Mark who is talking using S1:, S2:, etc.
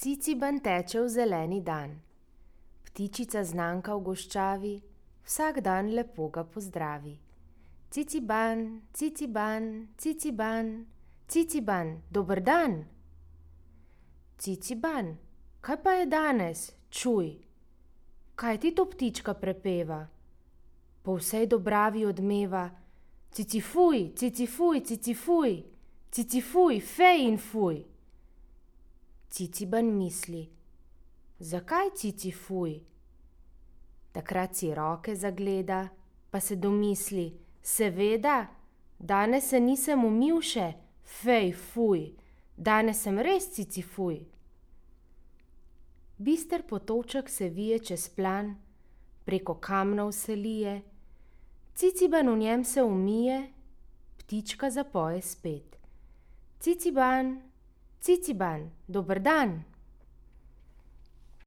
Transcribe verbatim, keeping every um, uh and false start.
S1: Ciciban teče v zeleni dan. Ptičica znanka v goščavi vsak dan lepo ga pozdravi. Ciciban, Ciciban, Ciciban, Ciciban, dober dan. Ciciban, kaj pa je danes, čuj? Kaj ti to ptička prepeva? Po vsej Dobravi odmeva: Cicifuj, cicifuj, cicifuj, cicifuj, fej in fuj. Ciciban misli: zakaj cicifuj? Takrat si roke zagleda, pa se domisli: seveda, danes se nisem umil še, fej, fuj, danes sem res cicifuj. Bister potoček se vije čez plan, preko kamnov se lije, Ciciban v njem se umije, ptička zapoje spet. Ciciban, Ciciban, dober dan.